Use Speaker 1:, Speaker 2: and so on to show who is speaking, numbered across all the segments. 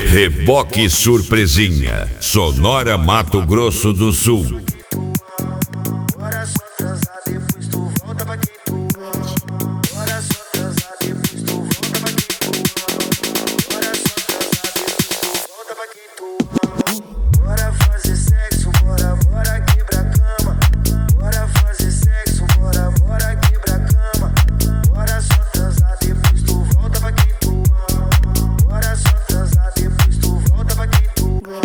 Speaker 1: Reboque Surpresinha, Sonora, Mato Grosso do Sul.
Speaker 2: Bora só transar, depois tu volta pra quem tu ama. Bora só transar, depois tu volta pra quem tu ama. Bora só transar, depois tu volta pra quem tu ama. Bora fazer sexo, bora quebrar a cama. Bora fazer sexo, bora quebrar a cama. Bora só transar, depois tu volta pra quem tu ama. Bora só transar, depois tu volta pra quem tu ama.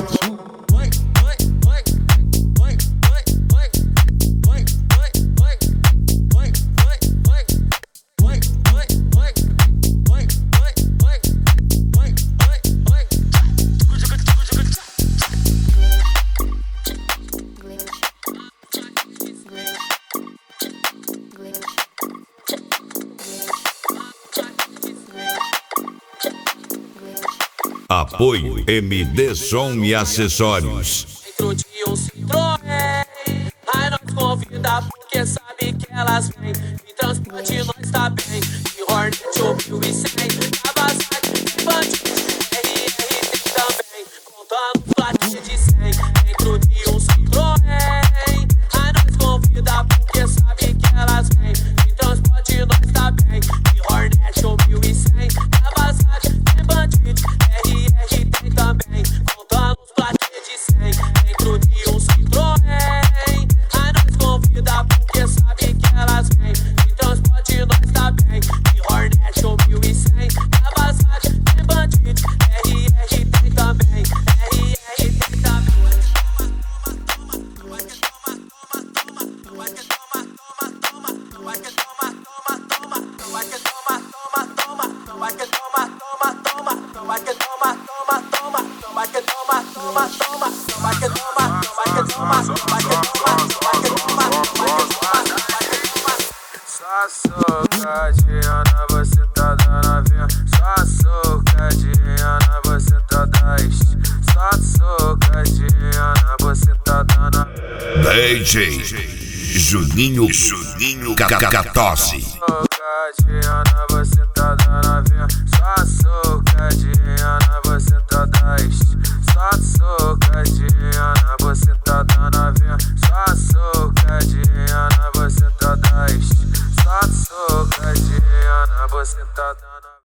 Speaker 1: Apoio MD Som e Acessórios.
Speaker 3: Dentro de um Citroën, aí nós convida porque sabe que elas vêm. Em transporte nós tá bem, de Hornet ou 1100. Kawasaki, Bandido, RR tem também, contando platina de 100. Dentro de um Citroën, aí nós convida porque sabe que elas vêm. Em transporte nós tá bem, de Hornet ou 1100. Kawasaki, Bandido, RR tem também, contando os platina de 100. Dentro de um Citroën, aí nós convida porque sabe que elas vêm. Em transporte nós tá bem, de Hornet ou 1100. Kawasaki, Bandido, RR tem também, RR tem também.
Speaker 4: Só socadinha, você tá dando a vinha. Só socadinha, você tá dando. Só socadinha, você tá dando.
Speaker 1: DJ Juninho Cacatosse.
Speaker 4: Socadinha,